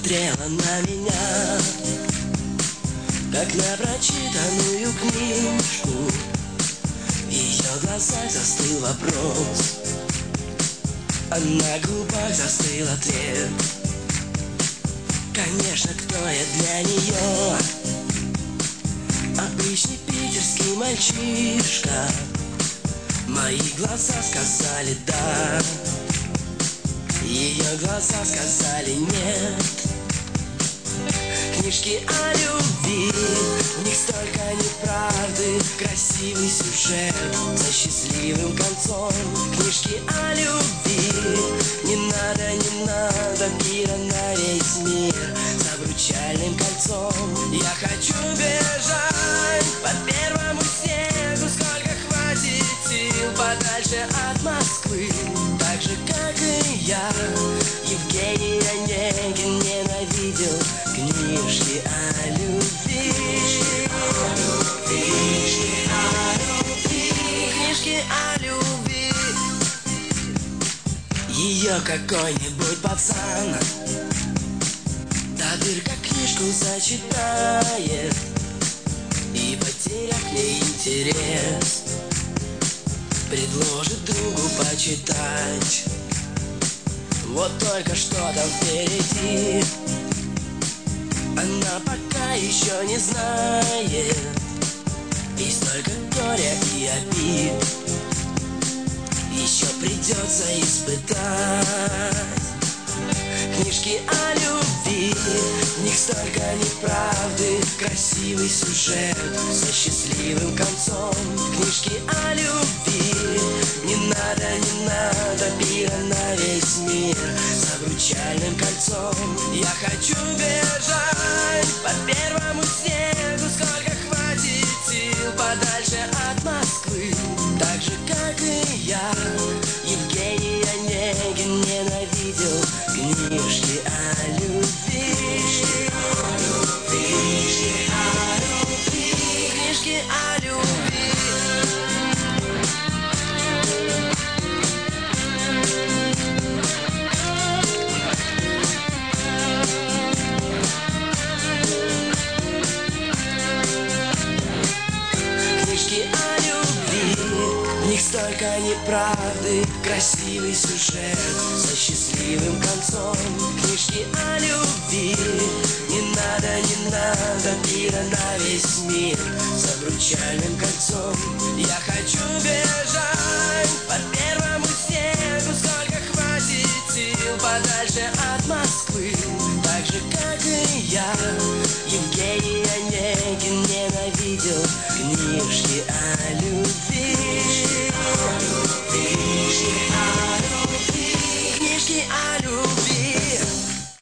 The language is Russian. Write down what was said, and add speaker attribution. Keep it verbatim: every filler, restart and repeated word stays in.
Speaker 1: смотрела на меня, как на прочитанную книжку. В ее глазах застыл вопрос, а на губах застыл ответ. Конечно, кто я для нее? Обычный питерский мальчишка. Мои глаза сказали да, ее глаза сказали нет. Книжки о любви, в них столько неправды, красивый сюжет со счастливым концом. Книжки о любви, не надо, не надо пира на весь мир с обручальным кольцом. Я хочу бежать по первому снегу, сколько хватит сил, подальше от Москвы. Так же, как и я, Евгений Онегин ненавидел книжки о любви. Книжки о любви, книжки о любви. Ее какой-нибудь пацан до дыр как книжку зачитает и, потеряв к ней интерес, предложит другу почитать. Вот только что там впереди она пока еще не знает, и столько горя и обид еще придется испытать. Книжки о любви, в них столько неправды, красивый сюжет со счастливым концом. Книжки о любви, не надо, не надо пира на весь мир с обручальным кольцом. Я хочу бежать по первому снегу, сколько хватит сил, подальше от Москвы. Так же, как и я, Евгений Онегин ненавидел книжки о любви. Книжки о любви, книжки о любви. Книжки о любви, в них столько неправды, красивый сюжет со счастливым концом. Книжки о любви, не надо, не надо пира на весь мир с обручальным кольцом. Я хочу бежать